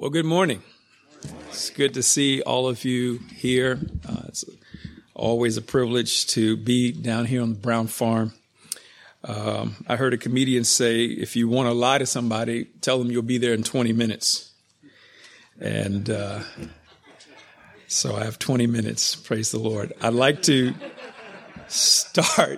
Well, good morning. It's good to see all of you here. It's always a privilege to be down here on the Brown Farm. I heard a comedian say, if you want to lie to somebody, tell them you'll be there in 20 minutes. And so I have 20 minutes. Praise the Lord. I'd like to start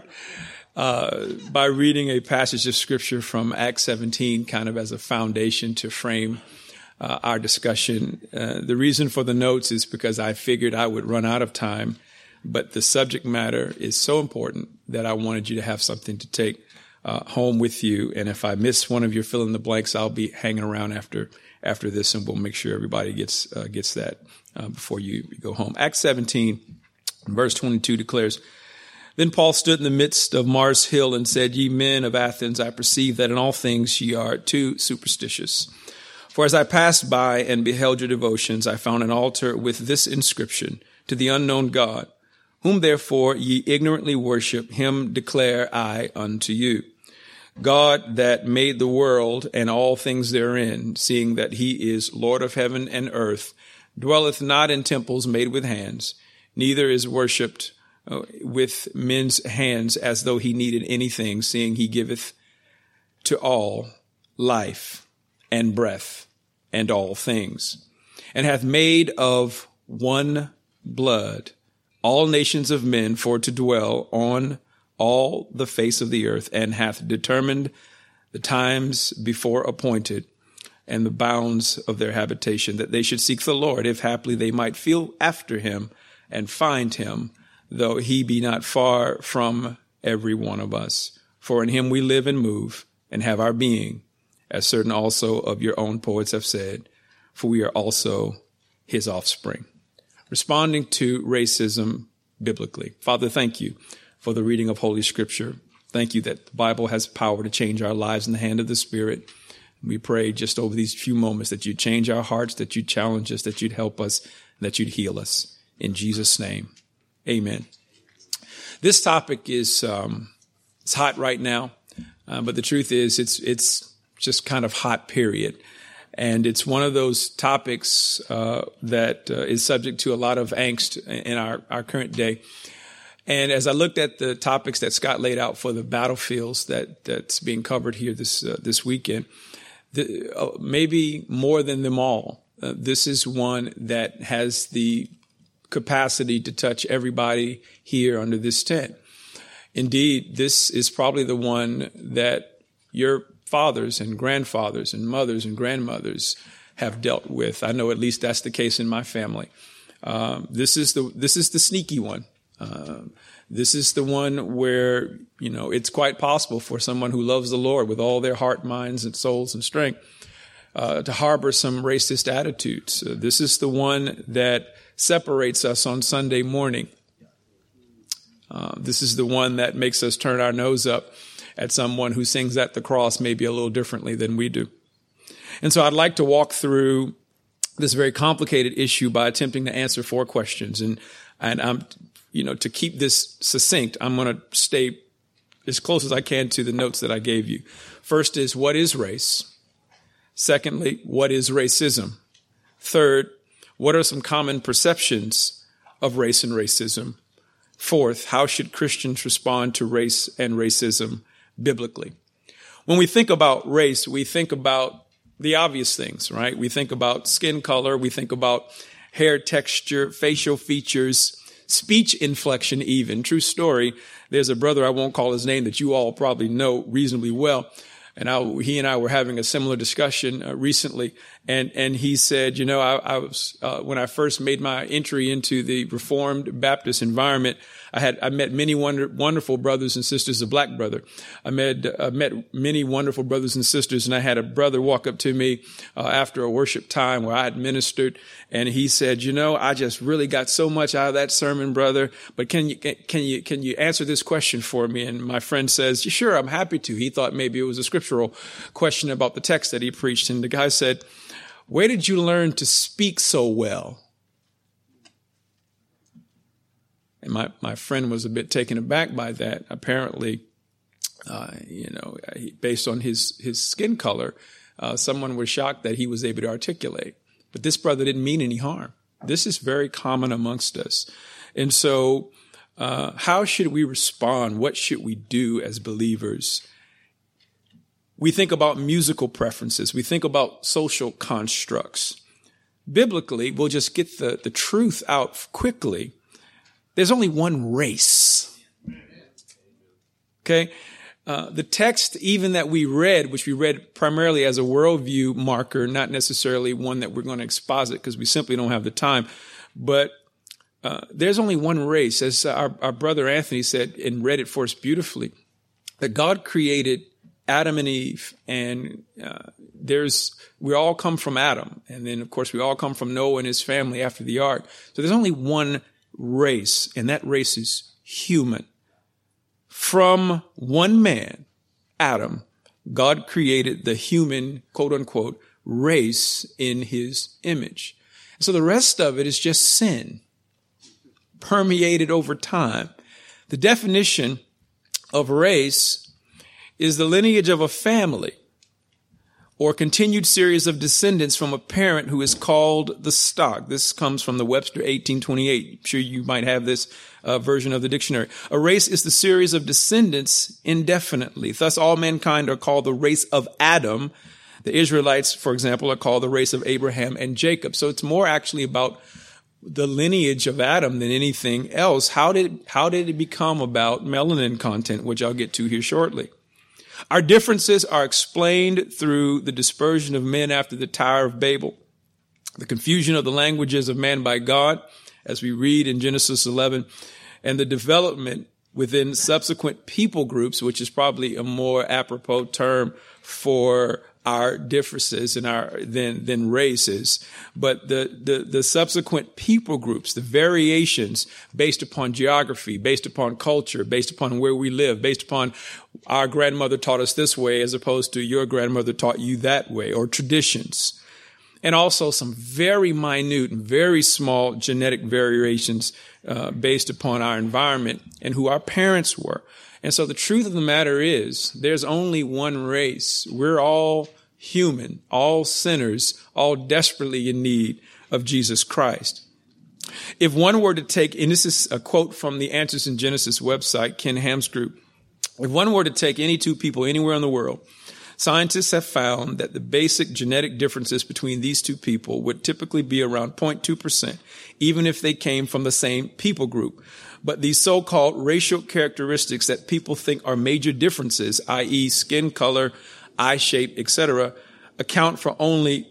by reading a passage of Scripture from Acts 17, kind of as a foundation to frame our discussion. The reason for the notes is because I figured I would run out of time, but the subject matter is so important that I wanted you to have something to take home with you. And if I miss one of your fill in the blanks, I'll be hanging around after this, and we'll make sure everybody gets that before you go home. Acts 17, verse 22 declares, "Then Paul stood in the midst of Mars Hill and said, Ye men of Athens, I perceive that in all things ye are too superstitious. For as I passed by and beheld your devotions, I found an altar with this inscription, To the unknown God, whom therefore ye ignorantly worship, him declare I unto you. God that made the world and all things therein, seeing that he is Lord of heaven and earth, dwelleth not in temples made with hands, neither is worshipped with men's hands as though he needed anything, seeing he giveth to all life and breath and all things, and hath made of one blood all nations of men for to dwell on all the face of the earth, and hath determined the times before appointed and the bounds of their habitation, that they should seek the Lord, if haply they might feel after him and find him, though he be not far from every one of us. For in him we live and move and have our being, as certain also of your own poets have said, for we are also his offspring." Responding to racism biblically. Father, thank you for the reading of Holy Scripture. Thank you that the Bible has power to change our lives in the hand of the Spirit. We pray just over these few moments that you'd change our hearts, that you'd challenge us, that you'd help us, that you'd heal us. In Jesus' name, amen. This topic is it's hot right now, but the truth is it's just kind of hot, period. And it's one of those topics that is subject to a lot of angst in our current day. And as I looked at the topics that Scott laid out for the battlefields that's being covered here this weekend, maybe more than them all, this is one that has the capacity to touch everybody here under this tent. Indeed, this is probably the one that your fathers and grandfathers and mothers and grandmothers have dealt with. I know at least that's the case in my family. This is the sneaky one. This is the one where, it's quite possible for someone who loves the Lord with all their heart, minds, and souls and strength to harbor some racist attitudes. This is the one that separates us on Sunday morning. This is the one that makes us turn our nose up at someone who sings at the cross maybe a little differently than we do. And so I'd like to walk through this very complicated issue by attempting to answer 4 questions. And I'm, to keep this succinct, I'm going to stay as close as I can to the notes that I gave you. First is, what is race? Secondly, what is racism? Third, what are some common perceptions of race and racism? Fourth, how should Christians respond to race and racism biblically? When we think about race, we think about the obvious things, right? We think about skin color. We think about hair texture, facial features, speech inflection even. True story. There's a brother, I won't call his name, that you all probably know reasonably well. And he and I were having a similar discussion recently. And he said, I was, when I first made my entry into the Reformed Baptist environment, I met many wonderful brothers and sisters, a black brother. I met many wonderful brothers and sisters, and I had a brother walk up to me after a worship time where I had ministered, and he said, I just really got so much out of that sermon, brother, but can you answer this question for me? And my friend says, sure, I'm happy to. He thought maybe it was a scriptural question about the text that he preached, and the guy said, where did you learn to speak so well? And my friend was a bit taken aback by that. Apparently, based on his skin color, someone was shocked that he was able to articulate. but this brother didn't mean any harm. This is very common amongst us. And so how should we respond? What should we do as believers? We think about musical preferences. We think about social constructs. Biblically, we'll just get the truth out quickly. There's only one race. Okay? The text even that we read, which we read primarily as a worldview marker, not necessarily one that we're going to exposit because we simply don't have the time, but there's only one race. As our brother Anthony said and read it for us beautifully, that God created Adam and Eve, and we all come from Adam. And then, of course, we all come from Noah and his family after the ark. So there's only one race, and that race is human. From one man, Adam, God created the human, quote unquote, race in his image. So the rest of it is just sin, permeated over time. The definition of race is the lineage of a family or continued series of descendants from a parent who is called the stock. This comes from the Webster 1828. I'm sure you might have this version of the dictionary. A race is the series of descendants indefinitely. Thus, all mankind are called the race of Adam. The Israelites, for example, are called the race of Abraham and Jacob. So it's more actually about the lineage of Adam than anything else. How did it become about melanin content, which I'll get to here shortly? Our differences are explained through the dispersion of men after the Tower of Babel, the confusion of the languages of man by God, as we read in Genesis 11, and the development within subsequent people groups, which is probably a more apropos term for our differences and than races, but the subsequent people groups, the variations based upon geography, based upon culture, based upon where we live, based upon our grandmother taught us this way as opposed to your grandmother taught you that way, or traditions. And also some very minute and very small genetic variations based upon our environment and who our parents were. And so the truth of the matter is there's only one race. We're all human, all sinners, all desperately in need of Jesus Christ. If one were to take, and this is a quote from the Answers in Genesis website, Ken Ham's group, if one were to take any two people anywhere in the world, scientists have found that the basic genetic differences between these two people would typically be around 0.2%, even if they came from the same people group. But these so-called racial characteristics that people think are major differences, i.e. skin color, eye shape, etc., account for only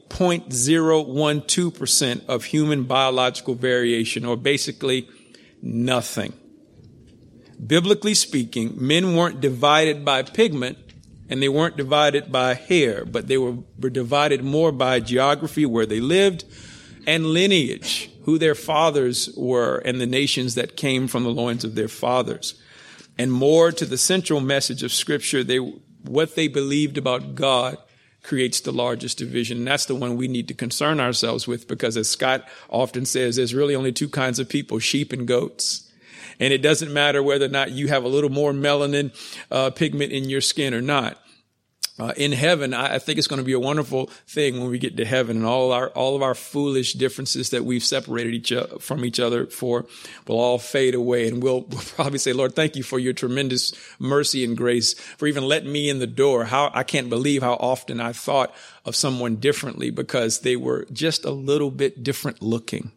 0.012% of human biological variation, or basically nothing. Biblically speaking, men weren't divided by pigment and they weren't divided by hair, but they were divided more by geography, where they lived, and lineage, who their fathers were and the nations that came from the loins of their fathers. And more to the central message of Scripture, what they believed about God creates the largest division. And that's the one we need to concern ourselves with, because as Scott often says, there's really only two kinds of people, sheep and goats. And it doesn't matter whether or not you have a little more melanin pigment in your skin or not. In heaven, I think it's going to be a wonderful thing when we get to heaven, and all of our foolish differences that we've separated from each other for will all fade away. And we'll probably say, Lord, thank you for your tremendous mercy and grace for even letting me in the door. I can't believe how often I thought of someone differently because they were just a little bit different looking.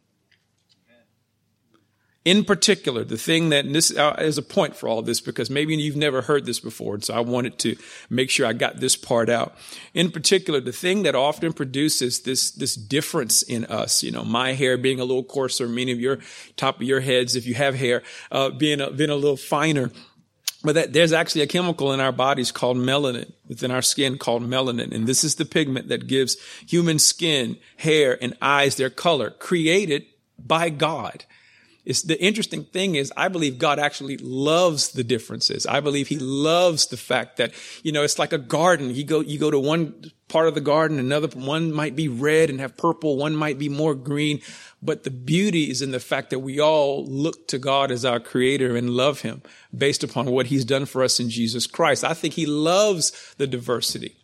In particular, the thing that, and this is a point for all of this, because maybe you've never heard this before, and so I wanted to make sure I got this part out. In particular, the thing that often produces this difference in us, my hair being a little coarser, many of your top of your heads, if you have hair, being a little finer. But that there's actually a chemical in our bodies called melanin, within our skin called melanin. And this is the pigment that gives human skin, hair, and eyes their color, created by God. The interesting thing is, I believe God actually loves the differences. I believe he loves the fact that, it's like a garden. You go to one part of the garden, another one might be red and have purple. One might be more green. But the beauty is in the fact that we all look to God as our creator and love him based upon what he's done for us in Jesus Christ. I think he loves the diversity.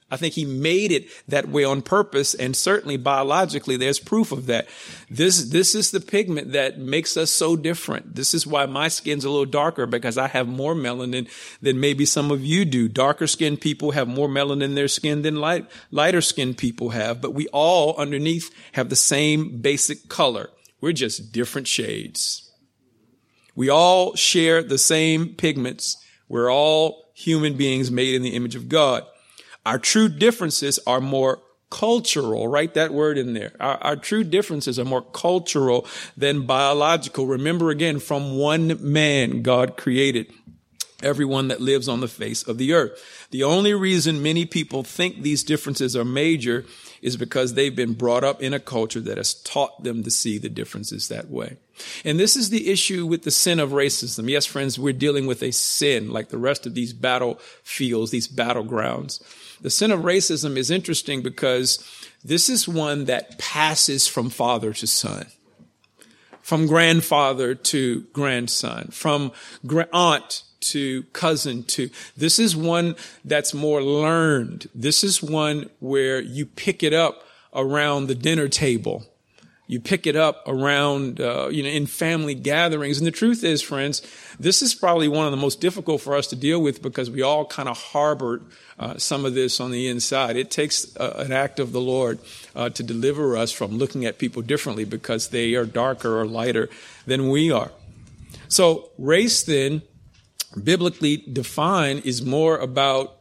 I think he made it that way on purpose, and certainly biologically, there's proof of that. This is the pigment that makes us so different. This is why my skin's a little darker, because I have more melanin than maybe some of you do. Darker skinned people have more melanin in their skin than lighter skinned people have, but we all underneath have the same basic color. We're just different shades. We all share the same pigments. We're all human beings made in the image of God. Our true differences are more cultural. Write that word in there. Our true differences are more cultural than biological. Remember again, from one man, God created everyone that lives on the face of the earth. The only reason many people think these differences are major is because they've been brought up in a culture that has taught them to see the differences that way. And this is the issue with the sin of racism. Yes, friends, we're dealing with a sin like the rest of these battlefields, these battlegrounds. The sin of racism is interesting because this is one that passes from father to son, from grandfather to grandson, from aunt to cousin to, this is one that's more learned. This is one where you pick it up around the dinner table. You pick it up around, in family gatherings. And the truth is, friends, this is probably one of the most difficult for us to deal with because we all kind of harbor some of this on the inside. It takes an act of the Lord to deliver us from looking at people differently because they are darker or lighter than we are. So race then, biblically defined, is more about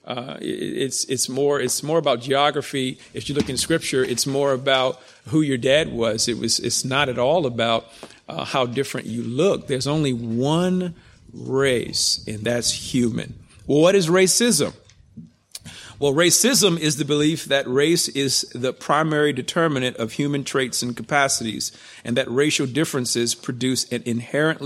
it's more about geography. If you look in Scripture, it's more about who your dad was. It's not at all about how different you look. There's only one race, and that's human. Well, what is racism? Well, racism is the belief that race is the primary determinant of human traits and capacities, and that racial differences produce an inherent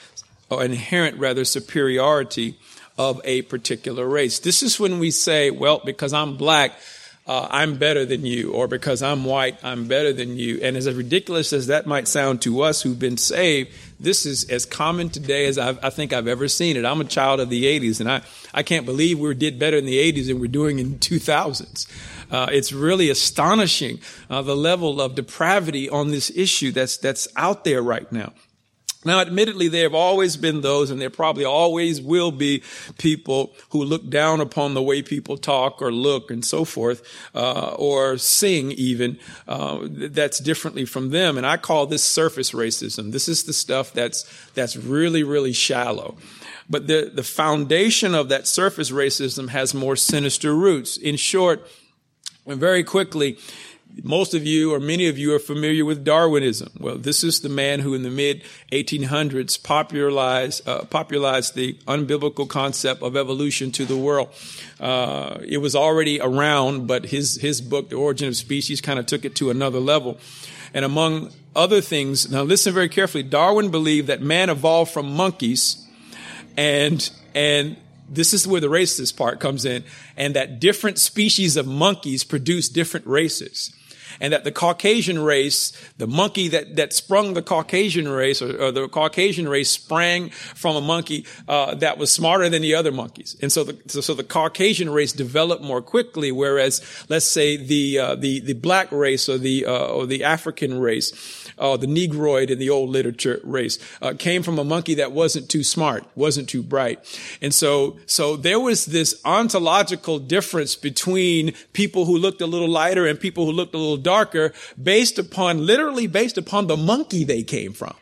superiority of a particular race. This is when we say, well, because I'm black, I'm better than you, or because I'm white, I'm better than you. And as ridiculous as that might sound to us who've been saved, this is as common today as I think I've ever seen it. I'm a child of the 80s, and I can't believe we did better in the 80s than we're doing in 2000s. It's really astonishing, the level of depravity on this issue that's out there right now. Now, admittedly, there have always been those, and there probably always will be people who look down upon the way people talk or look and so forth, or sing even, that's differently from them. And I call this surface racism. This is the stuff that's really, really shallow. But the foundation of that surface racism has more sinister roots. In short, and very quickly, most of you or many of you are familiar with Darwinism. Well, this is the man who in the mid-1800s popularized the unbiblical concept of evolution to the world. It was already around, but his book, The Origin of Species, kind of took it to another level. And among other things, now listen very carefully, Darwin believed that man evolved from monkeys, and this is where the racist part comes in, and that different species of monkeys produce different races. And that the Caucasian race, the monkey that sprung the Caucasian race, or the Caucasian race sprang from a monkey that was smarter than the other monkeys. And so the Caucasian race developed more quickly, whereas, let's say, the black race or the African race, the Negroid in the old literature race, came from a monkey that wasn't too smart, wasn't too bright. And so there was this ontological difference between people who looked a little lighter and people who looked a little darker, literally based upon the monkey they came from.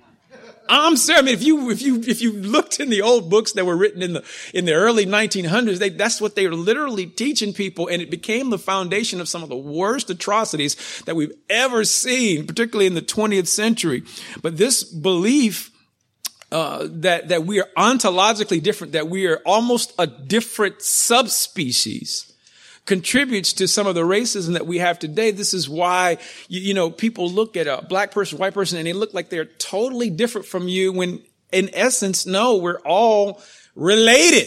I'm sorry. I mean, if you looked in the old books that were written in the early 1900s, that's what they were literally teaching people, and it became the foundation of some of the worst atrocities that we've ever seen, particularly in the 20th century. But this belief that we are ontologically different, that we are almost a different subspecies, contributes to some of the racism that we have today. This is why, people look at a black person, white person, and they look like they're totally different from you when, in essence, no, we're all related.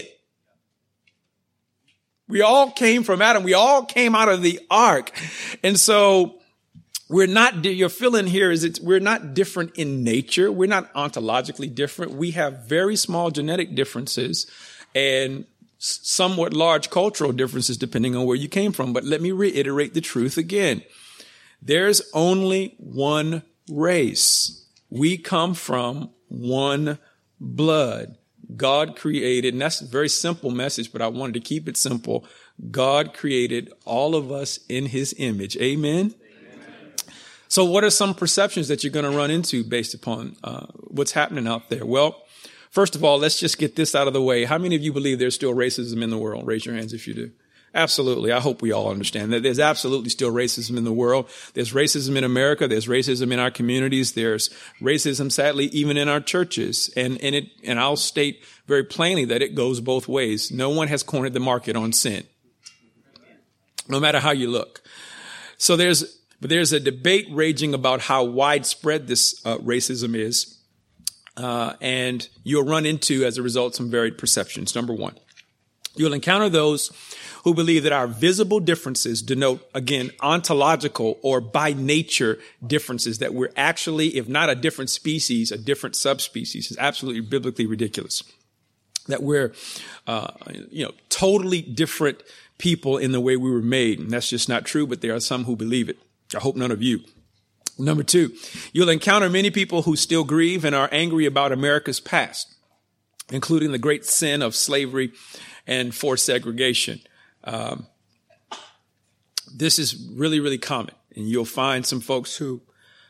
We all came from Adam. We all came out of the ark. And so your feeling here is we're not different in nature. We're not ontologically different. We have very small genetic differences, and somewhat large cultural differences depending on where you came from. But let me reiterate the truth again. There's only one race. We come from one blood. God created, and that's a very simple message, but I wanted to keep it simple. God created all of us in his image. Amen? So what are some perceptions that you're going to run into based upon what's happening out there? Well, first of all, let's just get this out of the way. How many of you believe there's still racism in the world? Raise your hands if you do. Absolutely. I hope we all understand that there's absolutely still racism in the world. There's racism in America. There's racism in our communities. There's racism, sadly, even in our churches. And I'll state very plainly that it goes both ways. No one has cornered the market on sin, no matter how you look. So there's a debate raging about how widespread this racism is. And you'll run into, as a result, some varied perceptions. Number one, you'll encounter those who believe that our visible differences denote, again, ontological or by nature differences, that we're actually, if not a different species, a different subspecies. Is absolutely biblically ridiculous. That we're, totally different people in the way we were made. And that's just not true, but there are some who believe it. I hope none of you. Number two, you'll encounter many people who still grieve and are angry about America's past, including the great sin of slavery and forced segregation. This is really, really common, and you'll find some folks who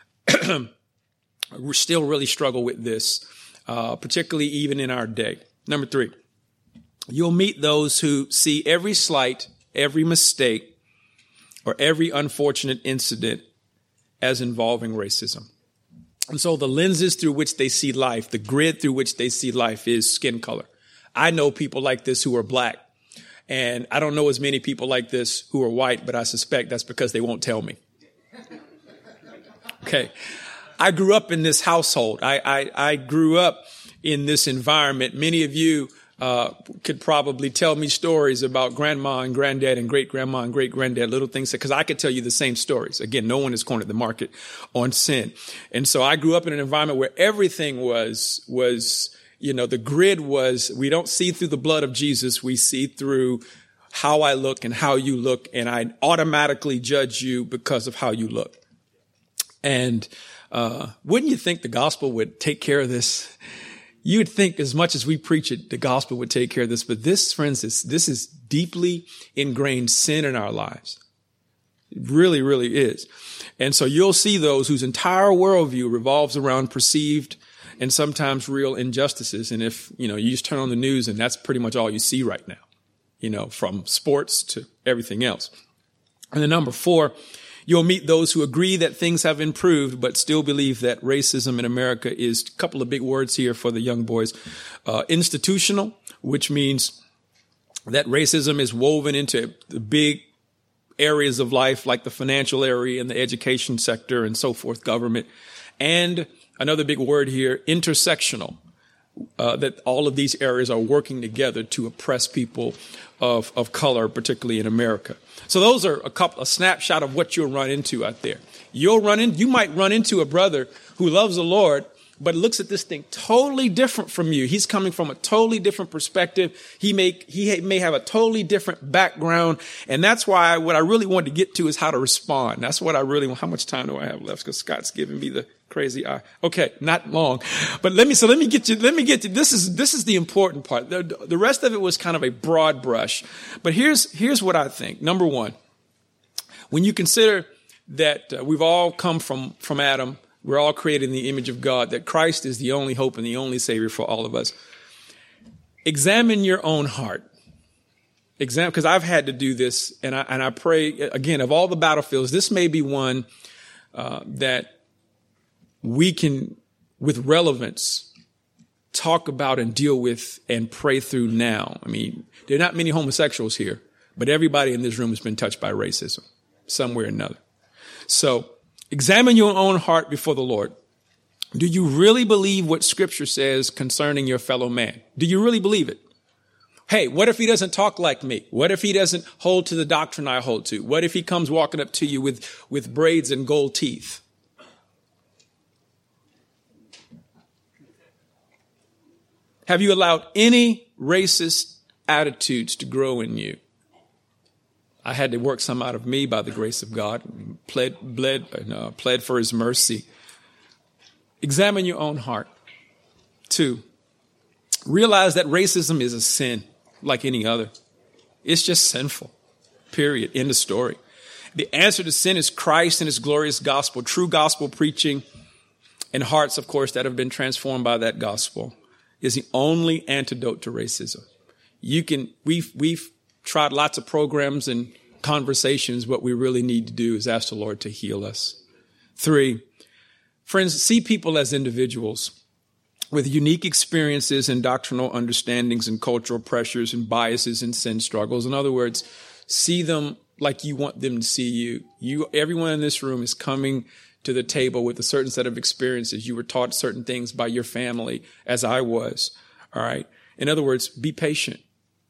still really struggle with this, particularly even in our day. Number three, you'll meet those who see every slight, every mistake, or every unfortunate incident as involving racism. And so the lenses through which they see life, the grid through which they see life is skin color. I know people like this who are black. And I don't know as many people like this who are white, but I suspect that's because they won't tell me. Okay. I grew up in this household. I grew up in this environment. Many of you could probably tell me stories about grandma and granddad and great-grandma and great-granddad, little things, because I could tell you the same stories. Again, no one has cornered the market on sin. And so I grew up in an environment where everything was the grid was, we don't see through the blood of Jesus. We see through how I look and how you look. And I automatically judge you because of how you look. And wouldn't you think the gospel would take care of this? You'd think as much as we preach it, the gospel would take care of this. But this, friends, this is deeply ingrained sin in our lives. It really, really is. And so you'll see those whose entire worldview revolves around perceived and sometimes real injustices. And if, you just turn on the news and that's pretty much all you see right now, from sports to everything else. And then number four, you'll meet those who agree that things have improved, but still believe that racism in America is, a couple of big words here for the young boys, institutional, which means that racism is woven into the big areas of life, like the financial area and the education sector and so forth, government. And another big word here, intersectional, that all of these areas are working together to oppress people of color, particularly in America. So those are a snapshot of what you'll run into out there. You might run into a brother who loves the Lord, but looks at this thing totally different from you. He's coming from a totally different perspective. He may have a totally different background. And that's why what I really wanted to get to is how to respond. That's what I really want. How much time do I have left? Because Scott's giving me the crazy eye. Okay, not long. But let me get you, this is the important part. The rest of it was kind of a broad brush. But here's what I think. Number one, when you consider that we've all come from Adam, we're all created in the image of God, that Christ is the only hope and the only Savior for all of us. Examine your own heart. Because I've had to do this, and I pray, again, of all the battlefields, this may be one that we can, with relevance, talk about and deal with and pray through now. I mean, there are not many homosexuals here, but everybody in this room has been touched by racism, somewhere or another. So, examine your own heart before the Lord. Do you really believe what Scripture says concerning your fellow man? Do you really believe it? Hey, what if he doesn't talk like me? What if he doesn't hold to the doctrine I hold to? What if he comes walking up to you with braids and gold teeth? Have you allowed any racist attitudes to grow in you. I had to work some out of me by the grace of God, pled for his mercy. Examine your own heart. 2, realize that racism is a sin like any other. It's just sinful, period, end of story. The answer to sin is Christ and his glorious gospel, true gospel preaching, and hearts, of course, that have been transformed by that gospel is the only antidote to racism. We've tried lots of programs and conversations. What we really need to do is ask the Lord to heal us. 3, friends, see people as individuals with unique experiences and doctrinal understandings and cultural pressures and biases and sin struggles. In other words, see them like you want them to see you. Everyone in this room is coming to the table with a certain set of experiences. You were taught certain things by your family, as I was. All right. In other words, be patient.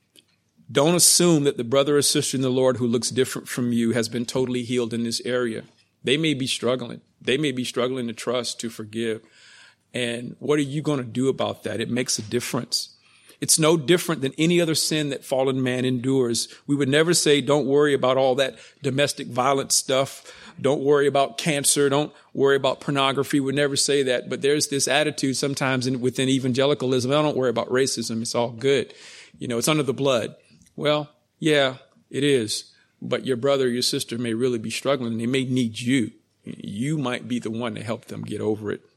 Don't assume that the brother or sister in the Lord who looks different from you has been totally healed in this area. They may be struggling. They may be struggling to trust, to forgive. And what are you going to do about that? It makes a difference. It's no different than any other sin that fallen man endures. We would never say, don't worry about all that domestic violence stuff. Don't worry about cancer. Don't worry about pornography. We would never say that. But there's this attitude sometimes within evangelicalism. I don't worry about racism. It's all good. It's under the blood. Well, yeah, it is. But your brother or your sister may really be struggling, and they may need you. You might be the one to help them get over it.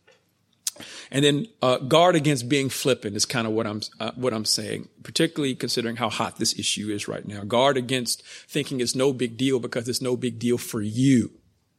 And then guard against being flippant is kind of what I'm saying, particularly considering how hot this issue is right now. Guard against thinking it's no big deal because it's no big deal for you.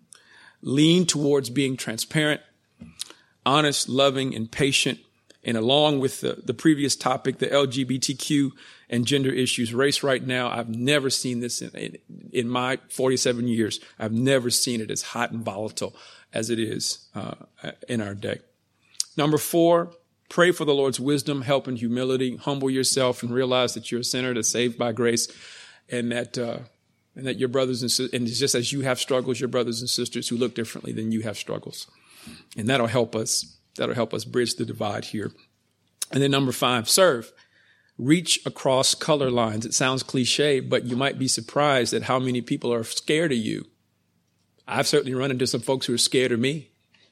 Lean towards being transparent, honest, loving, and patient. And along with the previous topic, the LGBTQ and gender issues, race right now, I've never seen this in my 47 years. I've never seen it as hot and volatile as it is in our day. Number 4, pray for the Lord's wisdom, help, and humility. Humble yourself and realize that you're a sinner that's saved by grace, and that your brothers and sisters, and just as you have struggles, your brothers and sisters who look differently than you have struggles. And that'll help us bridge the divide here. And then number 5, serve. Reach across color lines. It sounds cliche, but you might be surprised at how many people are scared of you. I've certainly run into some folks who are scared of me.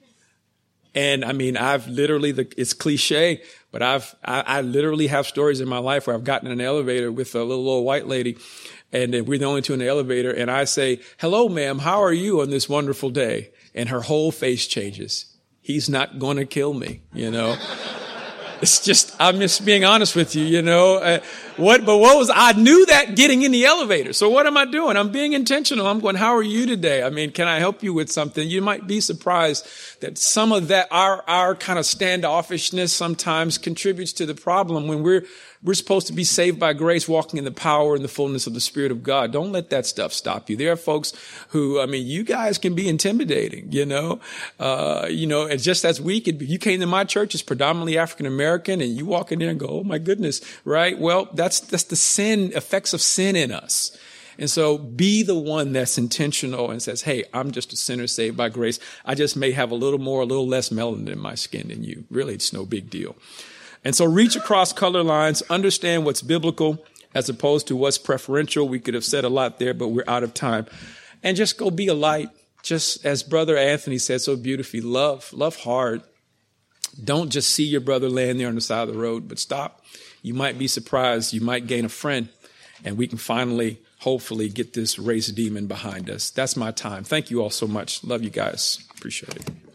And I mean, it's cliche, but I literally have stories in my life where I've gotten in an elevator with a little old white lady, and we're the only two in the elevator, and I say, "Hello, ma'am, how are you on this wonderful day?" And her whole face changes. He's not going to kill me, I'm just being honest with you, I knew that getting in the elevator. So what am I doing? I'm being intentional. I'm going, how are you today? I mean, can I help you with something? You might be surprised that some of that, our kind of standoffishness sometimes contributes to the problem when we're supposed to be saved by grace, walking in the power and the fullness of the Spirit of God. Don't let that stuff stop you. There are folks who, you guys can be intimidating, and just as we could be. You came to my church, it's predominantly African American, and you walk in there and go, oh my goodness, right? Well, that's the effects of sin in us. And so be the one that's intentional and says, hey, I'm just a sinner saved by grace. I just may have a little less melanin in my skin than you. Really, it's no big deal. And so reach across color lines, understand what's biblical as opposed to what's preferential. We could have said a lot there, but we're out of time. And just go be a light. Just as Brother Anthony said so beautifully, love hard. Don't just see your brother laying there on the side of the road, but stop. You might be surprised. You might gain a friend, and we can finally, hopefully, get this race demon behind us. That's my time. Thank you all so much. Love you guys. Appreciate it.